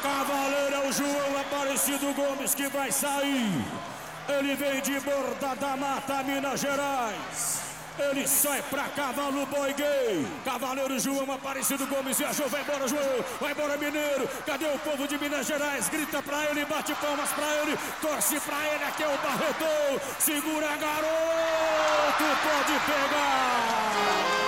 Cavaleiro é o João Aparecido Gomes que vai sair. Ele vem de Borda da Mata, Minas Gerais. Ele sai pra cavalo boi gay. Cavaleiro João Aparecido Gomes viajou. Vai embora, João. Vai embora, Mineiro. Cadê o povo de Minas Gerais? Grita pra ele, bate palmas pra ele. Torce pra ele, aqui é o Barretão. Segura, garoto. Pode pegar.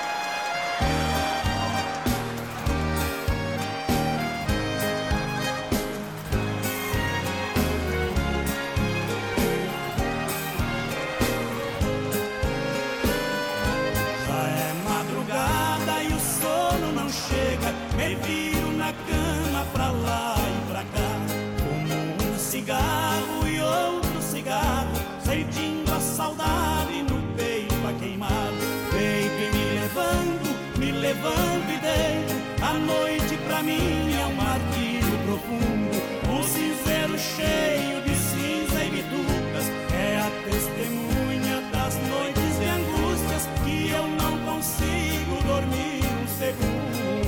Me viro na cama pra lá e pra cá, como um cigarro e outro cigarro, sentindo a saudade no peito a queimar. Peito e me levando e deito. A noite pra mim é um martírio profundo, um cinzeiro cheio de cinza e bitucas. É a testemunha das noites de angústias que eu não consigo dormir um segundo.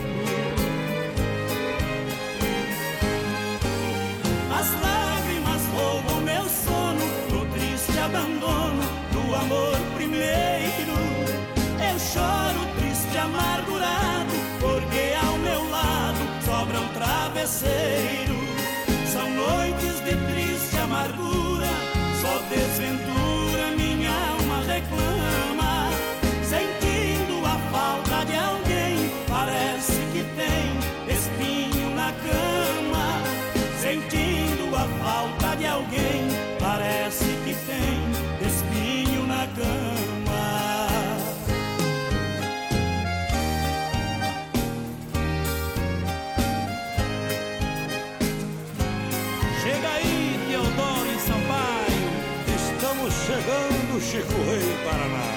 As lágrimas roubam meu sono no triste abandono do amor primeiro. Eu choro triste, amargurado, porque ao meu lado sobra um travesseiro. São noites de triste amargura, só desventura minha alma reclama. Sentindo a falta de alguém, parece que tem espinho na cama. Sentindo a falta de alguém, parece que tem espinho na cama. Chega aí, Teodoro e Sampaio. Estamos chegando, Chico Rei, Paraná.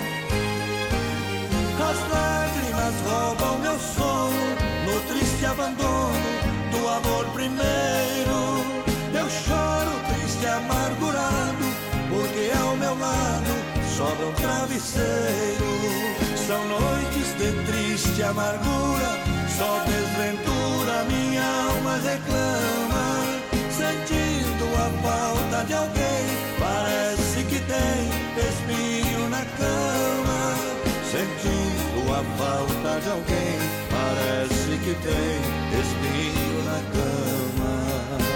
As lágrimas roubam meu sono no triste abandono do amor primeiro. Eu choro triste, amargurado, porque ao meu lado sobra um travesseiro. São noites de triste amargura, só desventura minha alma reclama. Sentindo a falta de alguém, parece que tem espinho na cama. Sentindo a falta de alguém, parece que tem espinho na cama.